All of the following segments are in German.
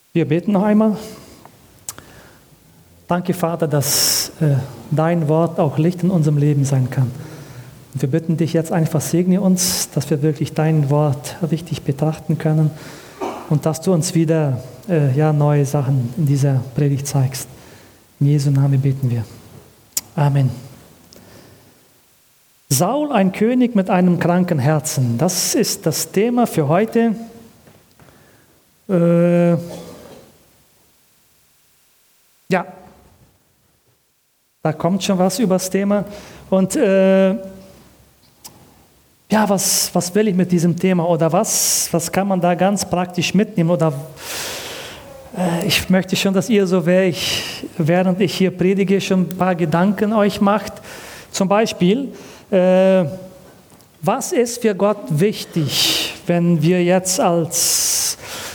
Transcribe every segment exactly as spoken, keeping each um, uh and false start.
Wir beten noch einmal. Danke, Vater, dass äh, dein Wort auch Licht in unserem Leben sein kann. Und wir bitten dich jetzt einfach, segne uns, dass wir wirklich dein Wort richtig betrachten können und dass du uns wieder äh, ja, neue Sachen in dieser Predigt zeigst. In Jesu Namen beten wir. Amen. Saul, ein König mit einem kranken Herzen. Das ist das Thema für heute. Äh, ja, da kommt schon was über das Thema. Und äh, ja, was, was will ich mit diesem Thema oder was, was kann man da ganz praktisch mitnehmen? Oder äh, ich möchte schon, dass ihr so, ich, während ich hier predige, schon ein paar Gedanken euch macht. Zum Beispiel, äh, was ist für Gott wichtig, wenn wir jetzt als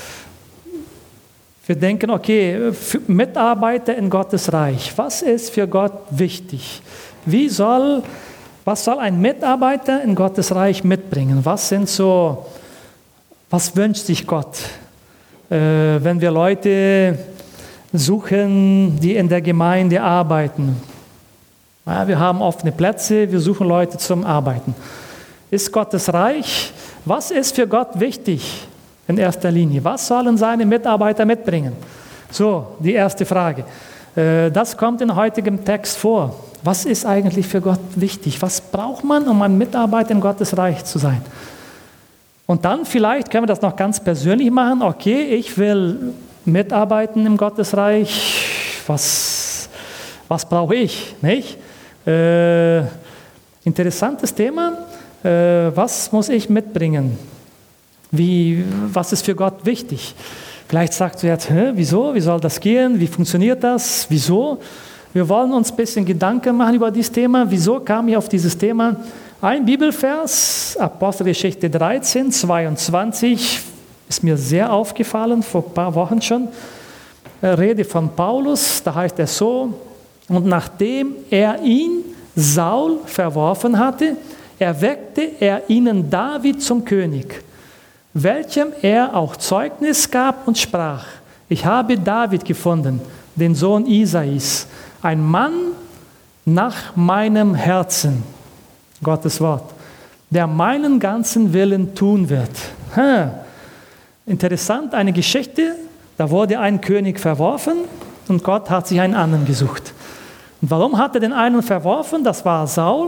Wir denken, okay, Mitarbeiter in Gottes Reich, was ist für Gott wichtig? Wie soll, was soll ein Mitarbeiter in Gottes Reich mitbringen? Was sind so, was wünscht sich Gott? Äh, wenn wir Leute suchen, die in der Gemeinde arbeiten. Ja, wir haben offene Plätze, wir suchen Leute zum Arbeiten. Ist Gottes Reich, was ist für Gott wichtig? In erster Linie. Was sollen seine Mitarbeiter mitbringen? So, die erste Frage. Das kommt in heutigem Text vor. Was ist eigentlich für Gott wichtig? Was braucht man, um ein Mitarbeiter in Gottes Reich zu sein? Und dann vielleicht können wir das noch ganz persönlich machen. Okay, ich will mitarbeiten im Gottesreich. Was, was brauche ich? Nicht? Äh, interessantes Thema. Äh, was muss ich mitbringen? Wie, was ist für Gott wichtig? Vielleicht sagst du jetzt, hä, wieso? Wie soll das gehen? Wie funktioniert das? Wieso? Wir wollen uns ein bisschen Gedanken machen über dieses Thema. Wieso kam ich auf dieses Thema? Ein Bibelvers, Apostelgeschichte dreizehn, zweiundzwanzig, ist mir sehr aufgefallen, vor ein paar Wochen schon. Rede von Paulus, da heißt es so, und nachdem er ihn, Saul, verworfen hatte, erweckte er ihnen David zum König, welchem er auch Zeugnis gab und sprach, ich habe David gefunden, den Sohn Isais, ein Mann nach meinem Herzen, Gottes Wort, der meinen ganzen Willen tun wird. Hm. Interessant, eine Geschichte, da wurde ein König verworfen und Gott hat sich einen anderen gesucht. Und warum hat er den einen verworfen? Das war Saul.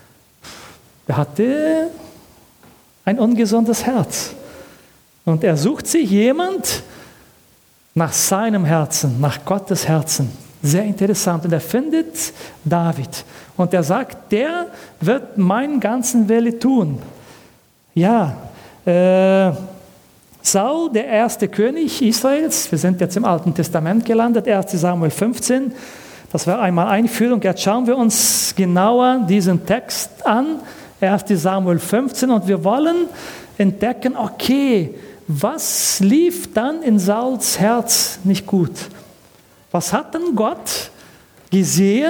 Er hatte ein ungesundes Herz. Und er sucht sich jemand nach seinem Herzen, nach Gottes Herzen. Sehr interessant. Und er findet David. Und er sagt, der wird meinen ganzen Wille tun. Ja, äh, Saul, der erste König Israels, wir sind jetzt im Alten Testament gelandet, erster Samuel fünfzehn. Das war einmal Einführung. Jetzt schauen wir uns genauer diesen Text an, erster Samuel fünfzehn. Und wir wollen entdecken, okay, was lief dann in Sauls Herz nicht gut? Was hat denn Gott gesehen,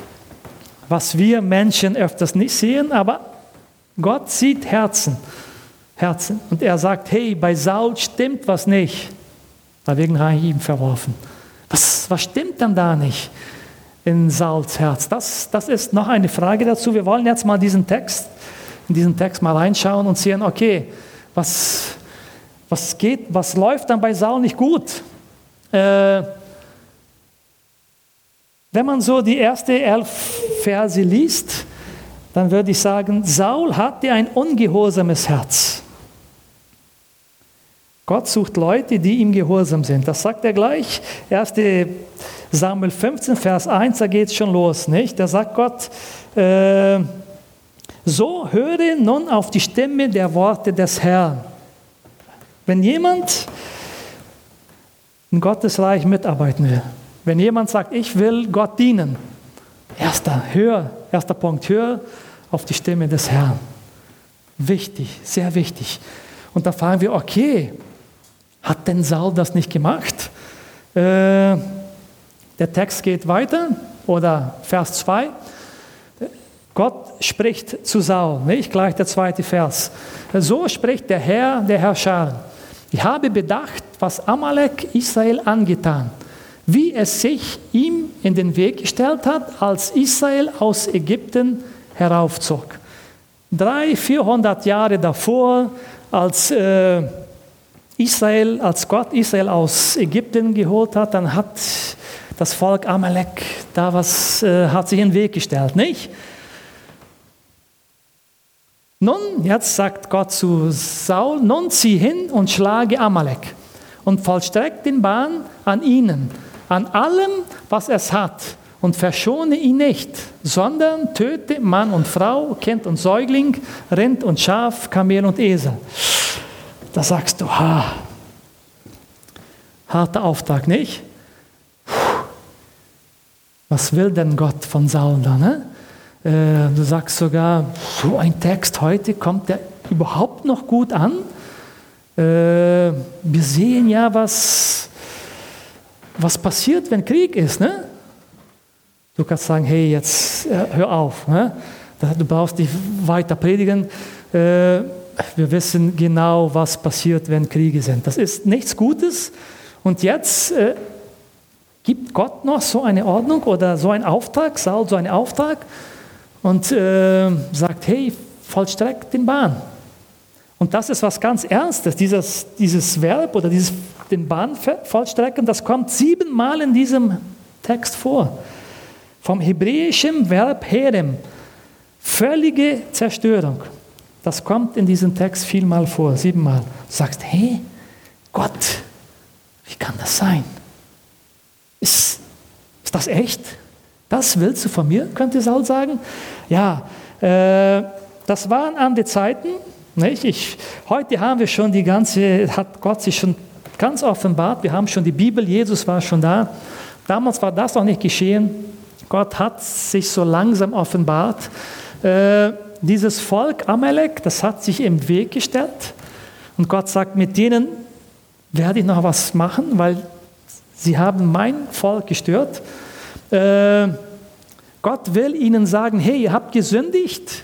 was wir Menschen öfters nicht sehen, aber Gott sieht Herzen. Herzen. Und er sagt, hey, bei Saul stimmt was nicht. Deswegen habe ich ihn verworfen. Was, was stimmt denn da nicht in Sauls Herz? Das, das ist noch eine Frage dazu. Wir wollen jetzt mal diesen Text, in diesen Text mal reinschauen und sehen, okay, was... Was geht, was läuft dann bei Saul nicht gut? Äh, wenn man so die ersten elf Verse liest, dann würde ich sagen, Saul hatte ein ungehorsames Herz. Gott sucht Leute, die ihm gehorsam sind. Das sagt er gleich. erster Samuel fünfzehn, Vers eins, da geht es schon los. Nicht? Da sagt Gott, äh, so höre nun auf die Stimme der Worte des Herrn. Wenn jemand in Gottes Reich mitarbeiten will, wenn jemand sagt, ich will Gott dienen, erster, hör, erster Punkt, hör auf die Stimme des Herrn. Wichtig, sehr wichtig. Und da fragen wir, okay, hat denn Saul das nicht gemacht? Äh, der Text geht weiter, oder Vers zwei. Gott spricht zu Saul, nicht? Gleich der zweite Vers. So spricht der Herr, der Herrscher. Ich habe bedacht, was Amalek Israel angetan, wie es sich ihm in den Weg gestellt hat, als Israel aus Ägypten heraufzog. Drei, vierhundert Jahre davor, als äh, Israel, als Gott Israel aus Ägypten geholt hat, dann hat das Volk Amalek da was, äh, hat sich in den Weg gestellt, nicht? Nun, jetzt sagt Gott zu Saul, nun zieh hin und schlage Amalek und vollstreck den Bann an ihnen, an allem, was es hat, und verschone ihn nicht, sondern töte Mann und Frau, Kind und Säugling, Rind und Schaf, Kamel und Esel. Da sagst du, ha, harter Auftrag, nicht? Was will denn Gott von Saul da, ne? Du sagst sogar, so ein Text heute, kommt der überhaupt noch gut an? Wir sehen ja, was, was passiert, wenn Krieg ist. Ne? Du kannst sagen, hey, jetzt hör auf. Ne? Du brauchst nicht weiter predigen. Wir wissen genau, was passiert, wenn Kriege sind. Das ist nichts Gutes. Und jetzt gibt Gott noch so eine Ordnung oder so einen Auftrag, Saul so einen Auftrag, und äh, sagt, hey, vollstreck den Bann. Und das ist was ganz Ernstes, dieses, dieses Verb oder dieses, den Bann vollstrecken, das kommt siebenmal in diesem Text vor. Vom hebräischen Verb herem, völlige Zerstörung. Das kommt in diesem Text vielmal vor, siebenmal. Du sagst, hey, Gott, wie kann das sein? Ist, ist das echt? Das willst du von mir, könnte Saul sagen. Ja, äh, das waren andere Zeiten. Nicht? Ich, heute haben wir schon die ganze, hat Gott sich schon ganz offenbart. Wir haben schon die Bibel, Jesus war schon da. Damals war das noch nicht geschehen. Gott hat sich so langsam offenbart. Äh, dieses Volk Amalek, das hat sich im Weg gestellt. Und Gott sagt, mit denen werde ich noch was machen, weil sie haben mein Volk gestört. Äh, Gott will ihnen sagen, hey, ihr habt gesündigt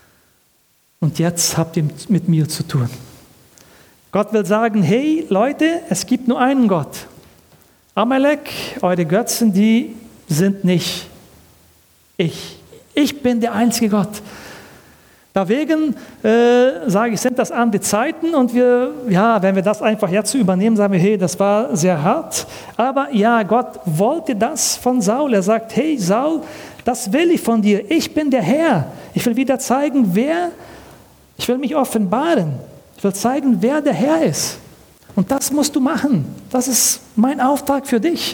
und jetzt habt ihr mit mir zu tun. Gott will sagen, hey Leute, es gibt nur einen Gott. Amalek, eure Götzen, die sind nicht ich. Ich bin der einzige Gott. Deswegen äh, sage ich, sind das andere Zeiten und wir, ja, wenn wir das einfach jetzt übernehmen, sagen wir, hey, das war sehr hart. Aber ja, Gott wollte das von Saul. Er sagt, hey Saul, das will ich von dir. Ich bin der Herr. Ich will wieder zeigen, wer, ich will mich offenbaren. Ich will zeigen, wer der Herr ist. Und das musst du machen. Das ist mein Auftrag für dich.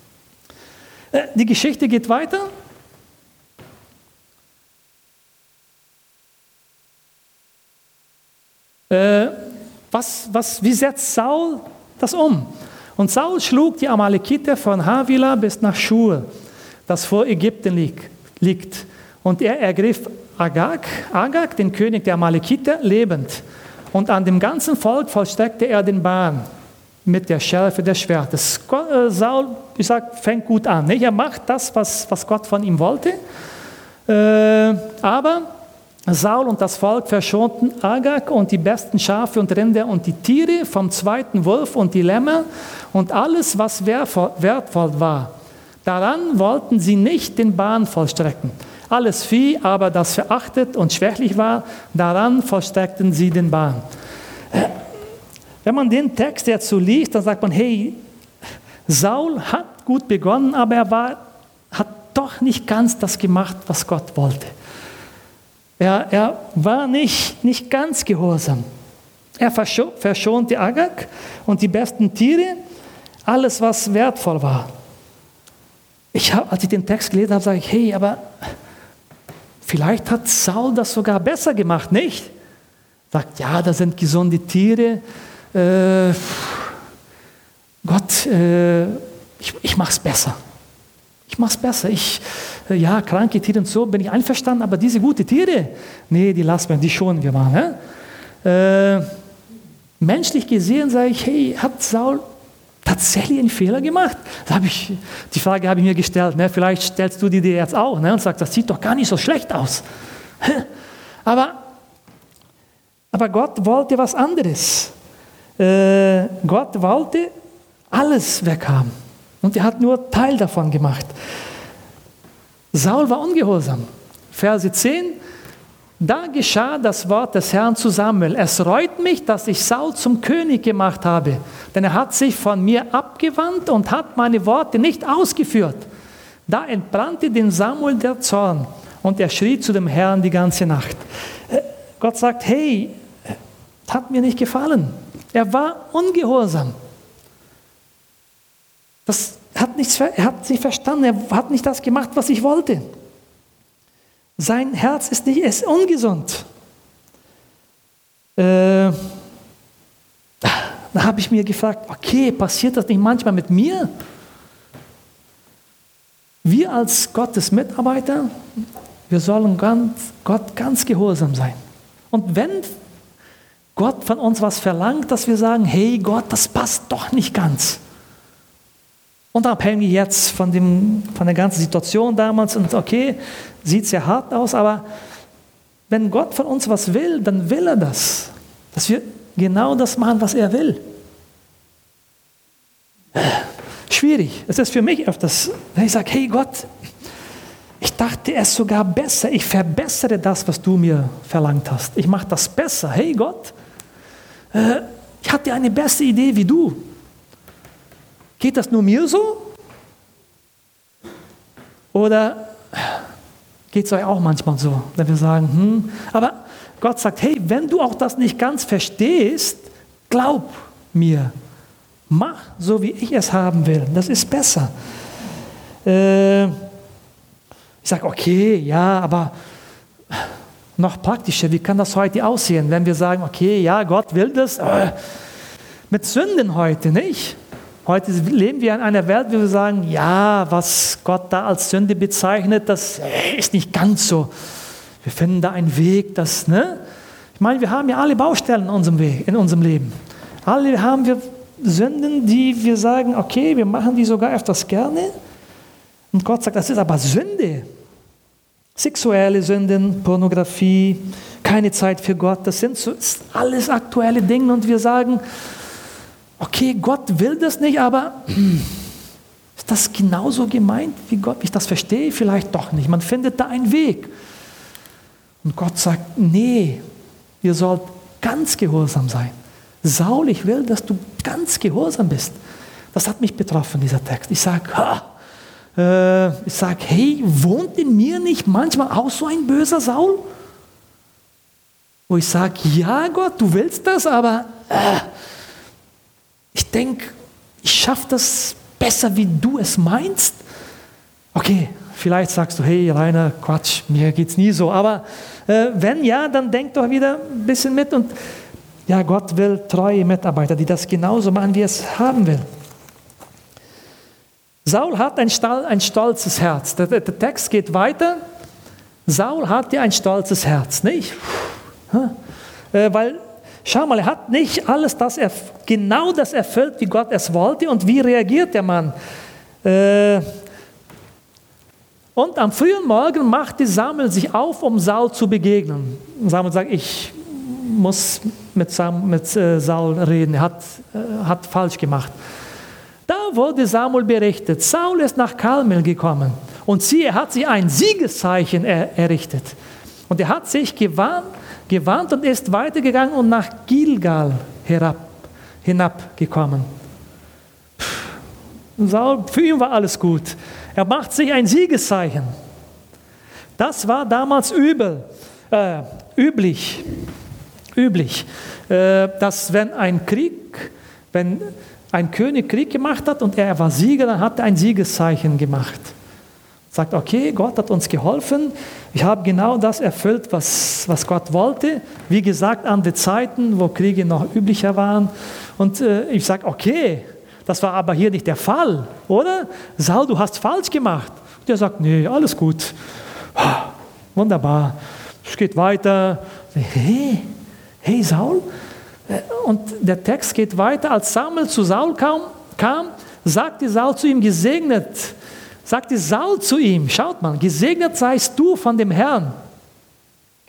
Äh, die Geschichte geht weiter. Was, was, wie setzt Saul das um? Und Saul schlug die Amalekiter von Havila bis nach Schur, das vor Ägypten liegt. Und er ergriff Agag, Agag, den König der Amalekiter, lebend. Und an dem ganzen Volk vollstreckte er den Bann mit der Schärfe des Schwertes. Saul, ich sag, fängt gut an. Nicht? Er macht das, was, was Gott von ihm wollte. Äh, aber Saul und das Volk verschonten Agag und die besten Schafe und Rinder und die Tiere vom zweiten Wolf und die Lämmer und alles, was wertvoll war. Daran wollten sie nicht den Bann vollstrecken. Alles Vieh, aber das verachtet und schwächlich war, daran vollstreckten sie den Bann. Wenn man den Text jetzt so liest, dann sagt man, hey, Saul hat gut begonnen, aber er war, hat doch nicht ganz das gemacht, was Gott wollte. Er, er war nicht, nicht ganz gehorsam. Er verschonte Agag und die besten Tiere, alles, was wertvoll war. Ich hab, als ich den Text gelesen habe, sage ich, hey, aber vielleicht hat Saul das sogar besser gemacht, nicht? Sagt, ja, da sind gesunde Tiere. Äh, Gott, äh, ich, ich mache es besser. Ich mache es besser. Ich, äh, ja, kranke Tiere und so bin ich einverstanden, aber diese guten Tiere, nee, die lassen wir, die schonen wir mal. Ne? Äh, menschlich gesehen sage ich, hey, hat Saul tatsächlich einen Fehler gemacht? Da hab ich, die Frage habe ich mir gestellt. Ne? Vielleicht stellst du die dir jetzt auch, ne? Und sagst, das sieht doch gar nicht so schlecht aus. aber, aber Gott wollte was anderes. äh, Gott wollte alles weghaben. Und er hat nur Teil davon gemacht. Saul war ungehorsam. Verse zehn. Da geschah das Wort des Herrn zu Samuel. Es reut mich, dass ich Saul zum König gemacht habe, denn er hat sich von mir abgewandt und hat meine Worte nicht ausgeführt. Da entbrannte den Samuel der Zorn und er schrie zu dem Herrn die ganze Nacht. Gott sagt, hey, hat mir nicht gefallen. Er war ungehorsam. Das hat nichts, er hat nicht verstanden, er hat nicht das gemacht, was ich wollte. Sein Herz ist nicht, ist ungesund. Äh, da habe ich mir gefragt, okay, passiert das nicht manchmal mit mir? Wir als Gottes Mitarbeiter, wir sollen ganz, Gott ganz gehorsam sein. Und wenn Gott von uns was verlangt, dass wir sagen, hey Gott, das passt doch nicht ganz. Unabhängig jetzt von, dem, von der ganzen Situation damals, und okay, sieht sehr hart aus, aber wenn Gott von uns was will, dann will er das. Dass wir genau das machen, was er will. Schwierig. Es ist für mich öfters, wenn ich sage, hey Gott, ich dachte es sogar besser, ich verbessere das, was du mir verlangt hast. Ich mache das besser. Hey Gott, äh, ich hatte eine bessere Idee wie du. Geht das nur mir so? Oder geht es euch auch manchmal so, wenn wir sagen, hm, aber Gott sagt, hey, wenn du auch das nicht ganz verstehst, glaub mir, mach so, wie ich es haben will, das ist besser. Äh, ich sage, okay, ja, aber noch praktischer, wie kann das heute aussehen, wenn wir sagen, okay, ja, Gott will das, äh, mit Sünden heute, nicht? Heute leben wir in einer Welt, wo wir sagen, ja, was Gott da als Sünde bezeichnet, das ist nicht ganz so. Wir finden da einen Weg, das, ne? Ich meine, wir haben ja alle Baustellen in unserem Weg, in unserem Leben. Alle haben wir Sünden, die wir sagen, okay, wir machen die sogar öfters gerne. Und Gott sagt, das ist aber Sünde. Sexuelle Sünden, Pornografie, keine Zeit für Gott, das sind so, das sind alles aktuelle Dinge und wir sagen, okay, Gott will das nicht, aber ist das genauso gemeint, wie Gott, wie ich das verstehe? Vielleicht doch nicht. Man findet da einen Weg. Und Gott sagt, nee, ihr sollt ganz gehorsam sein. Saul, ich will, dass du ganz gehorsam bist. Das hat mich betroffen, dieser Text. Ich sage, äh, ich sag, hey, wohnt in mir nicht manchmal auch so ein böser Saul? Wo ich sage, ja Gott, du willst das, aber äh, ich denke, ich schaffe das besser, wie du es meinst. Okay, vielleicht sagst du, hey Rainer, Quatsch, mir geht es nie so. Aber äh, wenn ja, dann denk doch wieder ein bisschen mit. Und ja, Gott will treue Mitarbeiter, die das genauso machen, wie er es haben will. Saul hat ein, Stall, ein stolzes Herz. Der, der Text geht weiter. Saul hatte ein stolzes Herz, nicht? Äh, weil schau mal, er hat nicht alles das erf- genau das erfüllt, wie Gott es wollte. Und wie reagiert der Mann? Äh, und am frühen Morgen machte Samuel sich auf, um Saul zu begegnen. Samuel sagt, ich muss mit, Sam, mit äh, Saul reden, er hat, äh, hat falsch gemacht. Da wurde Samuel berichtet, Saul ist nach Karmel gekommen. Und siehe, er hat sich ein Siegeszeichen er, errichtet. Und er hat sich gewarnt, gewandt und ist weitergegangen und nach Gilgal herab, hinabgekommen. Saul, für ihn war alles gut. Er macht sich ein Siegeszeichen. Das war damals übel, äh, üblich, üblich, äh, dass wenn ein Krieg, wenn ein König Krieg gemacht hat und er war Sieger, dann hat er ein Siegeszeichen gemacht. Sagt, okay, Gott hat uns geholfen, ich habe genau das erfüllt, was, was Gott wollte. Wie gesagt, an den Zeiten, wo Kriege noch üblicher waren. Und äh, ich sage, okay, das war aber hier nicht der Fall, oder? Saul, du hast falsch gemacht. Und er sagt, nee, alles gut. Wunderbar, es geht weiter. Hey, hey Saul. Und der Text geht weiter, als Samuel zu Saul kam, kam sagte Saul zu ihm, gesegnet, sagte Saul zu ihm, schaut mal, gesegnet seist du von dem Herrn.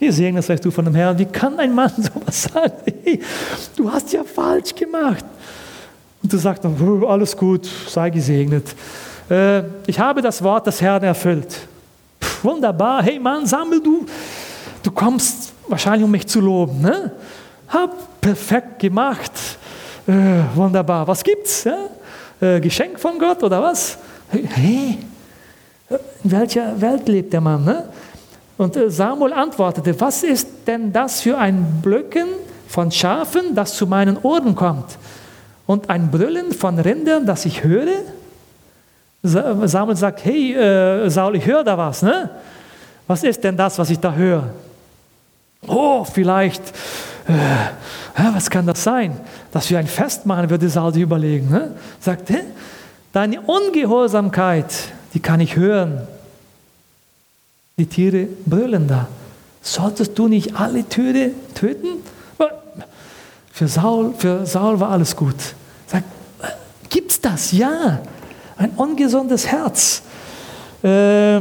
Gesegnet seist du von dem Herrn. Wie kann ein Mann sowas sagen? Hey, du hast ja falsch gemacht. Und du sagst dann, oh, alles gut, sei gesegnet. Äh, ich habe das Wort des Herrn erfüllt. Pff, wunderbar, hey Mann, sammel du. Du kommst wahrscheinlich, um mich zu loben. Ne? Hab perfekt gemacht. Äh, wunderbar. Was gibt's? Ja? Äh, Geschenk von Gott oder was? Hey, in welcher Welt lebt der Mann? Ne? Und äh, Samuel antwortete, was ist denn das für ein Blöcken von Schafen, das zu meinen Ohren kommt? Und ein Brüllen von Rindern, das ich höre? Samuel sagt, hey äh, Saul, ich höre da was. Ne? Was ist denn das, was ich da höre? Oh, vielleicht, äh, was kann das sein? Dass wir ein Fest machen, würde Saul sich überlegen. Ne? Sagt, hä? Deine Ungehorsamkeit, die kann ich hören. Die Tiere brüllen da. Solltest du nicht alle Tiere töten? Für Saul, für Saul war alles gut. Sagt, gibt's das? Ja. Ein ungesundes Herz. Äh,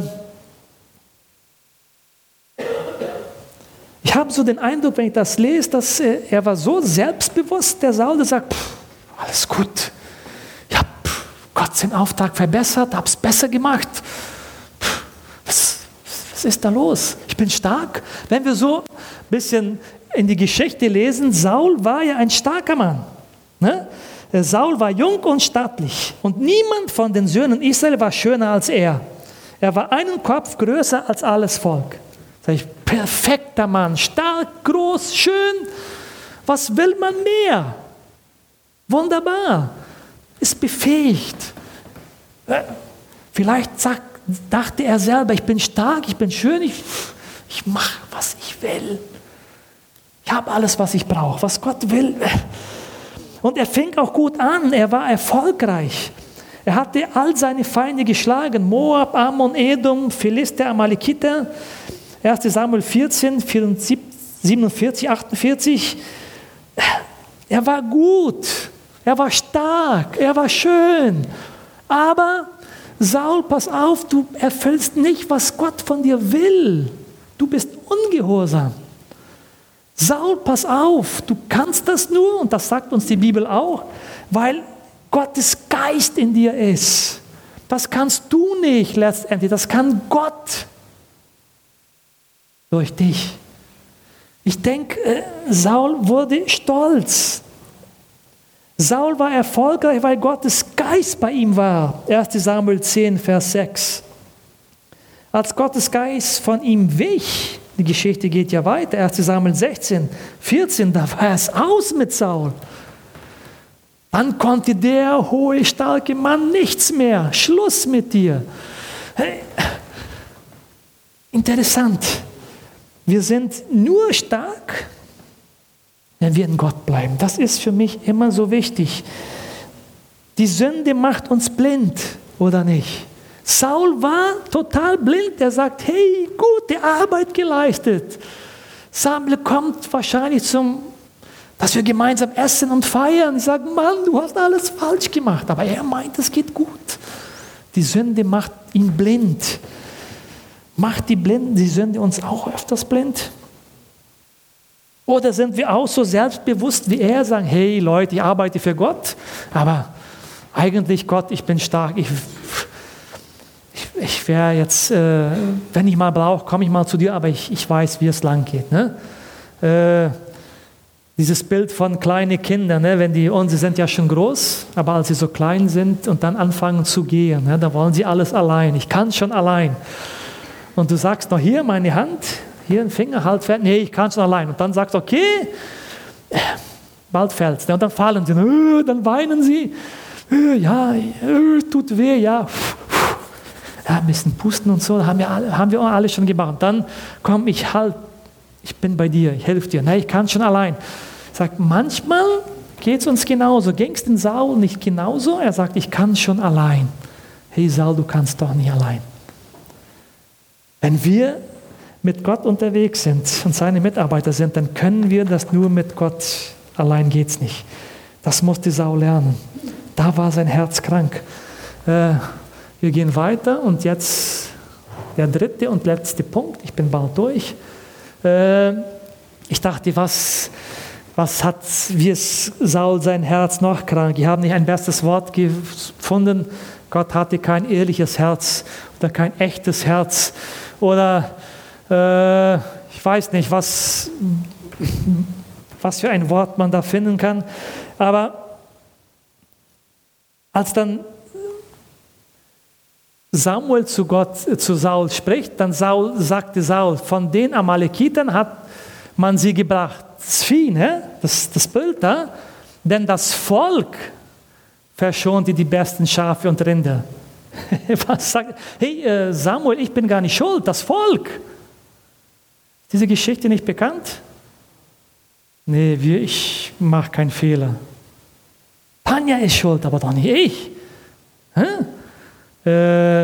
ich habe so den Eindruck, wenn ich das lese, dass äh, er war so selbstbewusst, der Saul, der sagt, pff, alles gut. Ich habe Gott seinen Auftrag verbessert, habe es besser gemacht. Pff, was, was ist da los? Ich bin stark. Wenn wir so ein bisschen in die Geschichte lesen, Saul war ja ein starker Mann. Ne? Saul war jung und stattlich und niemand von den Söhnen Israel war schöner als er. Er war einen Kopf größer als alles Volk. Sag ich, perfekter Mann, stark, groß, schön. Was will man mehr? Wunderbar. Ist befähigt. Vielleicht sagt, dachte er selber, ich bin stark, ich bin schön, ich, ich mache, was ich will. Ich habe alles, was ich brauche, was Gott will. Und er fing auch gut an, er war erfolgreich. Er hatte all seine Feinde geschlagen, Moab, Ammon, Edom, Philister, Amalekiter. erster Samuel vierzehn, siebenundvierzig, achtundvierzig. Er war gut, er war stark, er war schön. Aber Saul, pass auf, du erfüllst nicht, was Gott von dir will. Du bist ungehorsam. Saul, pass auf, du kannst das nur, und das sagt uns die Bibel auch, weil Gottes Geist in dir ist. Das kannst du nicht letztendlich, das kann Gott durch dich. Ich denke, Saul wurde stolz. Saul war erfolgreich, weil Gottes Geist bei ihm war. erster Samuel zehn, Vers sechs. Als Gottes Geist von ihm wich, die Geschichte geht ja weiter, erster Samuel sechzehn, vierzehn, da war es aus mit Saul. Dann konnte der hohe, starke Mann nichts mehr. Schluss mit dir. Hey. Interessant. Wir sind nur stark, wenn wir in Gott bleiben. Das ist für mich immer so wichtig. Die Sünde macht uns blind, oder nicht? Saul war total blind. Er sagt, hey, gute Arbeit geleistet. Samuel kommt wahrscheinlich zum, dass wir gemeinsam essen und feiern. Ich sage, Mann, du hast alles falsch gemacht. Aber er meint, es geht gut. Die Sünde macht ihn blind. Macht die Blinden, die Sünde uns auch öfters blind? Oder sind wir auch so selbstbewusst wie er, sagen, hey Leute, ich arbeite für Gott, aber eigentlich Gott, ich bin stark, ich, ich, ich wäre jetzt, äh, wenn ich mal brauche, komme ich mal zu dir, aber ich, ich weiß, wie es lang geht. Ne? Äh, dieses Bild von kleinen Kindern, ne? Wenn die, und sie sind ja schon groß, aber als sie so klein sind und dann anfangen zu gehen, ne? Da wollen sie alles allein, ich kann schon allein. Und du sagst noch, hier meine Hand, hier ein Finger, halt fällt, nee, ich kann schon allein. Und dann sagst du, okay, bald fällt's. Und dann fallen sie, dann weinen sie, ja, tut weh, ja. Ja, ein bisschen pusten und so, haben wir, haben wir alle schon gemacht. Und dann komm, ich halt, ich bin bei dir, ich helfe dir. Nein, ich kann schon allein. Sagt, manchmal geht es uns genauso. Ging es den Saul nicht genauso? Er sagt, ich kann schon allein. Hey Saul, du kannst doch nicht allein. Wenn wir mit Gott unterwegs sind und seine Mitarbeiter sind, dann können wir das nur mit Gott. Allein geht es nicht. Das musste Saul lernen. Da war sein Herz krank. Äh, wir gehen weiter und jetzt der dritte und letzte Punkt. Ich bin bald durch. Äh, ich dachte, was, was hat, wie ist Saul sein Herz noch krank? Ich habe nicht ein bestes Wort gefunden. Gott hatte kein ehrliches Herz oder kein echtes Herz. Oder äh, ich weiß nicht, was, was für ein Wort man da finden kann. Aber als dann Samuel zu Gott, zu Saul spricht, dann Saul, sagte Saul, von den Amalekitern hat man sie gebracht. Das Vieh, ne? das, das Bild da, denn das Volk verschonte die besten Schafe und Rinder. Was sagt, hey Samuel, ich bin gar nicht schuld, das Volk. Ist diese Geschichte nicht bekannt? Nee, ich mache keinen Fehler. Tanja ist schuld, aber doch nicht ich. Hä? Äh,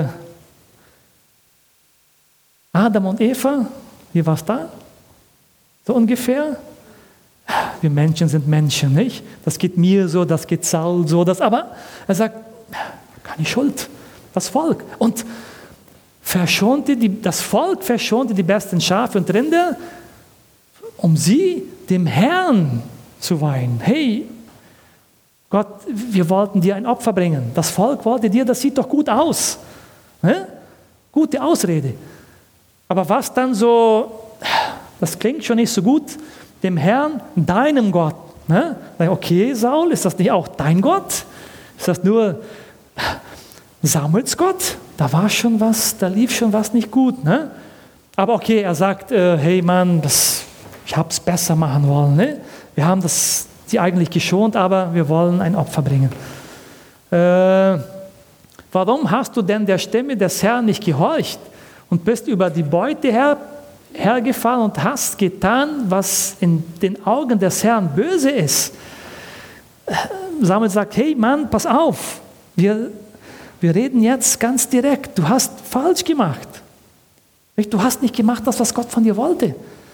Adam und Eva, wie war es da? So ungefähr. Wir Menschen sind Menschen, nicht? Das geht mir so, das geht Saul so, das, aber er sagt, keine Schuld, das Volk. Und verschonte die, das Volk verschonte die besten Schafe und Rinder, um sie dem Herrn zu weihen. Hey, Gott, wir wollten dir ein Opfer bringen. Das Volk wollte dir, das sieht doch gut aus. Ne? Gute Ausrede. Aber was dann so, das klingt schon nicht so gut, dem Herrn, deinem Gott. Ne? Okay, Saul, ist das nicht auch dein Gott? Ist das nur Samuels Gott? Da war schon was, da lief schon was nicht gut. Ne? Aber okay, er sagt, äh, hey Mann, das, ich habe es besser machen wollen. Ne? Wir haben das sie eigentlich geschont, aber wir wollen ein Opfer bringen. Äh, warum hast du denn der Stimme des Herrn nicht gehorcht und bist über die Beute her, hergefallen und hast getan, was in den Augen des Herrn böse ist? Samuel sagt, hey Mann, pass auf, wir, wir reden jetzt ganz direkt, du hast falsch gemacht. Du hast nicht gemacht das, was Gott von dir wollte.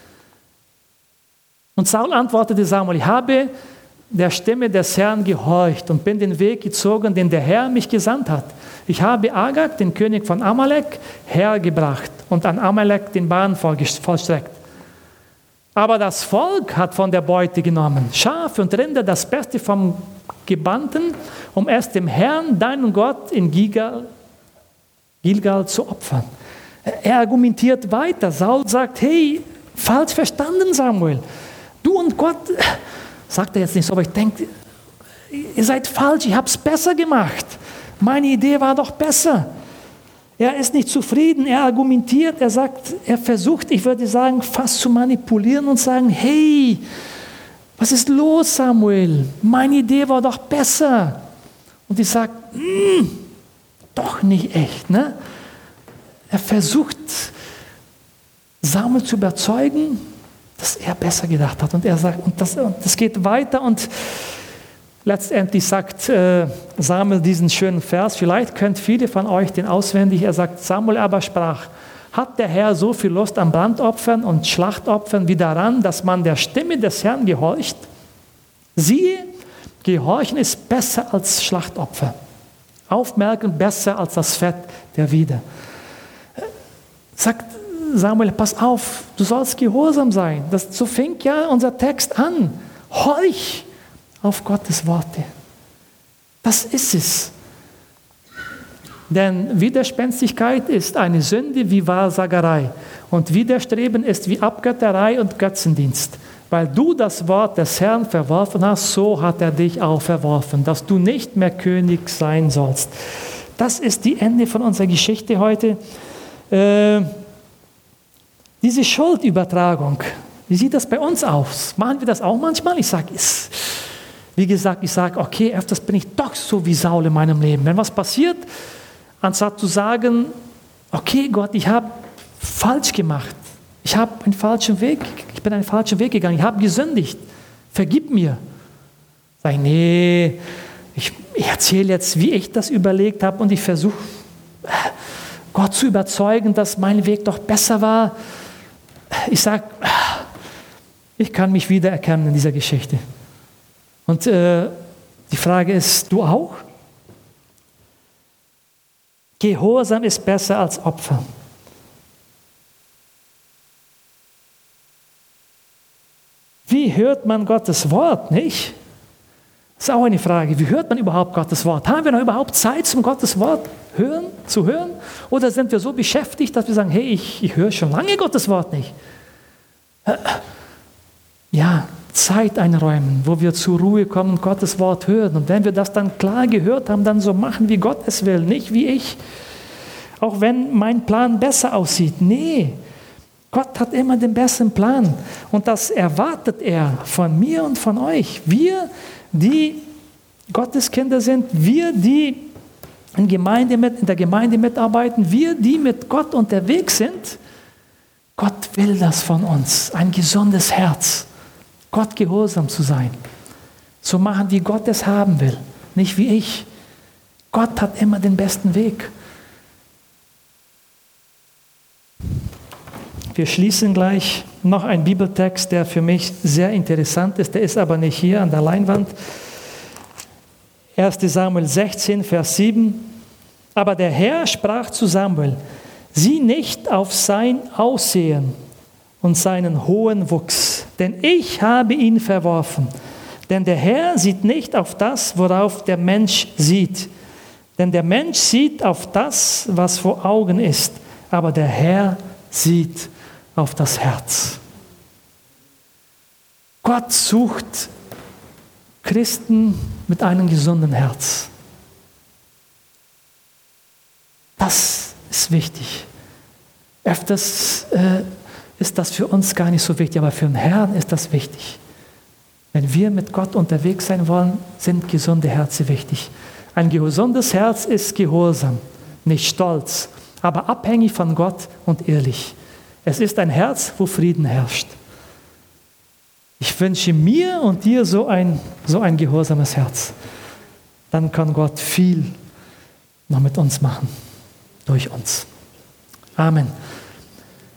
Und Saul antwortete Samuel, ich habe der Stimme des Herrn gehorcht und bin den Weg gezogen, den der Herr mich gesandt hat. Ich habe Agag, den König von Amalek, hergebracht und an Amalek den Bann vollstreckt. Aber das Volk hat von der Beute genommen, Schafe und Rinder, das Beste vom Gebannten, um es dem Herrn, deinen Gott, in Gilgal, Gilgal zu opfern. Er argumentiert weiter. Saul sagt, hey, falsch verstanden, Samuel. Du und Gott, sagt er jetzt nicht so, aber ich denke, ihr seid falsch, ich habe es besser gemacht. Meine Idee war doch besser. Er ist nicht zufrieden, er argumentiert, er sagt, er versucht, ich würde sagen, fast zu manipulieren und sagen, hey, was ist los, Samuel? Meine Idee war doch besser. Und ich sage, doch nicht echt. Ne? Er versucht, Samuel zu überzeugen, dass er besser gedacht hat. Und er sagt, und das, und das geht weiter und letztendlich sagt äh, Samuel diesen schönen Vers, vielleicht könnt viele von euch den auswendig, er sagt, Samuel aber sprach, hat der Herr so viel Lust an Brandopfern und Schlachtopfern wie daran, dass man der Stimme des Herrn gehorcht? Siehe, Gehorchen ist besser als Schlachtopfer. Aufmerken besser als das Fett der Wider. Sagt Samuel, pass auf, du sollst gehorsam sein. Das, so fängt ja unser Text an. Horch auf Gottes Worte. Das ist es. Denn Widerspenstigkeit ist eine Sünde wie Wahrsagerei. Und Widerstreben ist wie Abgötterei und Götzendienst. Weil du das Wort des Herrn verworfen hast, so hat er dich auch verworfen, dass du nicht mehr König sein sollst. Das ist die Ende von unserer Geschichte heute. Äh, diese Schuldübertragung, wie sieht das bei uns aus? Machen wir das auch manchmal? Ich sage, wie gesagt, ich sage, okay, öfters bin ich doch so wie Saul in meinem Leben. Wenn was passiert, anstatt zu sagen, okay Gott, ich habe falsch gemacht, ich habe einen falschen Weg, ich bin einen falschen Weg gegangen, ich habe gesündigt, vergib mir. Sag ich, nee, ich, ich erzähle jetzt, wie ich das überlegt habe und ich versuche, Gott zu überzeugen, dass mein Weg doch besser war. Ich sage, ich kann mich wiedererkennen in dieser Geschichte. Und äh, die Frage ist, du auch? Gehorsam ist besser als Opfer. wie hört man Gottes Wort, nicht? Das ist auch eine Frage. Wie hört man überhaupt Gottes Wort? Haben wir noch überhaupt Zeit, zum Gottes Wort hören, zu hören? Oder sind wir so beschäftigt, dass wir sagen, hey, ich, ich höre schon lange Gottes Wort nicht? Ja, Zeit einräumen, wo wir zur Ruhe kommen und Gottes Wort hören. Und wenn wir das dann klar gehört haben, dann so machen, wie Gott es will, nicht wie ich. Auch wenn mein Plan besser aussieht. Nee, Gott hat immer den besten Plan. Und das erwartet er von mir und von euch. Wir, die Gottes Kinder sind, wir, die in, Gemeinde mit, in der Gemeinde mitarbeiten, wir, die mit Gott unterwegs sind, Gott will das von uns, ein gesundes Herz, Gott gehorsam zu sein, so machen, wie Gott es haben will, nicht wie ich. Gott hat immer den besten Weg. Wir schließen gleich noch ein Bibeltext, der für mich sehr interessant ist, der ist aber nicht hier an der Leinwand. erster Samuel sechzehn, Vers sieben. Aber der Herr sprach zu Samuel, sieh nicht auf sein Aussehen und seinen hohen Wuchs, denn ich habe ihn verworfen. Denn der Herr sieht nicht auf das, worauf der Mensch sieht. Denn der Mensch sieht auf das, was vor Augen ist, aber der Herr sieht auf das Herz. Gott sucht Christen mit einem gesunden Herz. Das ist wichtig. Öfters äh, ist das für uns gar nicht so wichtig, aber für den Herrn ist das wichtig. Wenn wir mit Gott unterwegs sein wollen, sind gesunde Herzen wichtig. Ein gesundes Herz ist gehorsam, nicht stolz, aber abhängig von Gott und ehrlich. Es ist ein Herz, wo Frieden herrscht. Ich wünsche mir und dir so ein, so ein gehorsames Herz. Dann kann Gott viel noch mit uns machen, durch uns. Amen.